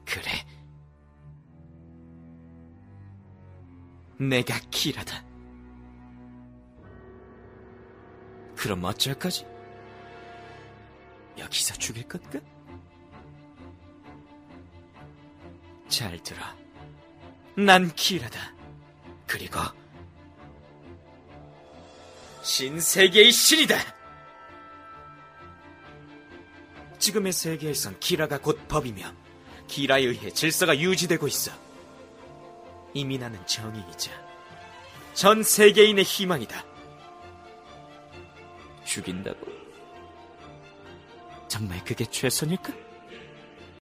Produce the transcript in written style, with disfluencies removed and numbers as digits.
그래. 내가 키라다. 그럼 어쩔 거지? 여기서 죽일 건가? 잘 들어. 난 키라다. 그리고 신세계의 신이다. 지금의 세계에선 키라가 곧 법이며 키라에 의해 질서가 유지되고 있어. 이미 나는 정의이자 전 세계인의 희망이다. 죽인다고? 정말 그게 최선일까?